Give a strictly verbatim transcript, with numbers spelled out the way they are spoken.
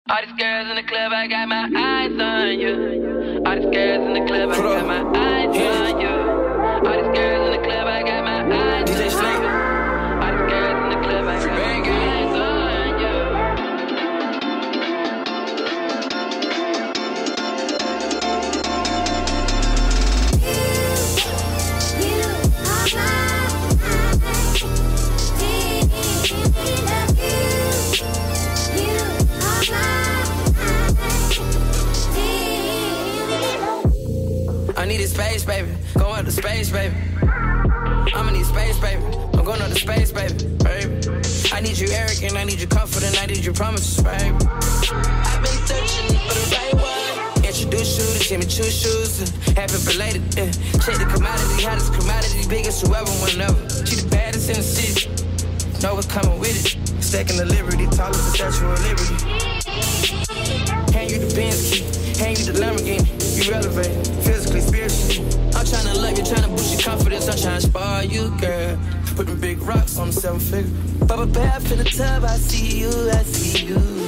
All these girls in the club, I got my eyes on you. All these girls in the club, I got my eyes on you. All these girls in the club, I got my eyes on you. D J Snake. All these girls in the club, I got my eyes on you. I need a space, baby. Go up to space, baby. I'ma need space, baby. I'm going up to space, baby. Baby. I need you arrogant, I need you confident, I need you promises, baby. I've been searching for the right one. Introduce you to Jimmy Choo shoes. And happy belated, yeah. Check the commodity, hottest commodity, biggest whoever, whenever. She the baddest in the city. Know what's coming with it. Stacking the liberty, tallest the Statue of Liberty. Hand you the Benz key, hand you the Lamborghini. You elevated, physically, spiritually. I'm tryna love you, tryna boost your confidence. I'm tryna spoil you, girl. Put them big rocks on the seven figure. Bubble bath in the tub, I see you, I see you.